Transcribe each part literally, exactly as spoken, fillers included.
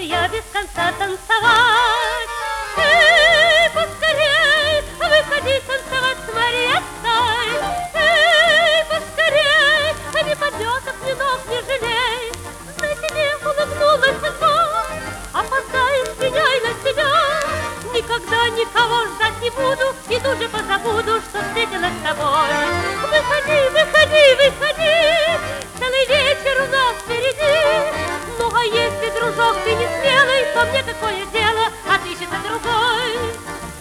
я без конца танцевать. Эй, поскорей, выходи танцевать с Мариеттой. Эй, поскорей, ни подметок, ни ног не жалей. На тебе улыбнулась судьба, опоздаешь, пеняй на себя. Никогда никого ждать не буду и тут же позабуду, что встретилась с тобой. Выходи, выходи, выходи, целый вечер у нас впереди. Ну а если, дружок, ты не смелый, то мне какое дело, отыщется другой.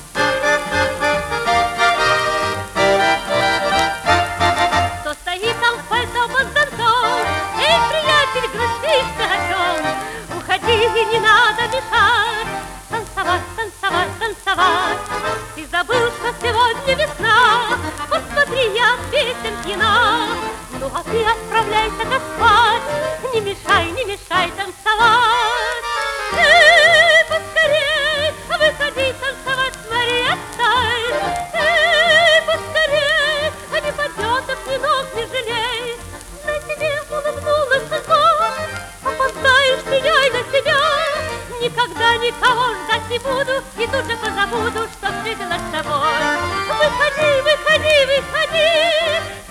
Кто стоит там в пальто под зонтом? Эй, приятель, грустишь ты о чем? Уходи, и не надо мешать. Танцевать, танцевать, танцевать. Ты забыл, что сегодня весна. Посмотри, я от песен пьяна. Ну а ты отправляйся-ка спать. Не мешай, не мешай танцевать. Эй, поскорей, выходи танцевать с Мариеттой. Эй, поскорей, ни подметок, ни ног не жалей. На тебе улыбнулась судьба, опоздаешь, пеняй на себя. Никогда никого ждать не буду и тут же позабуду, что встретилась с тобой. Выходи, выходи, выходи,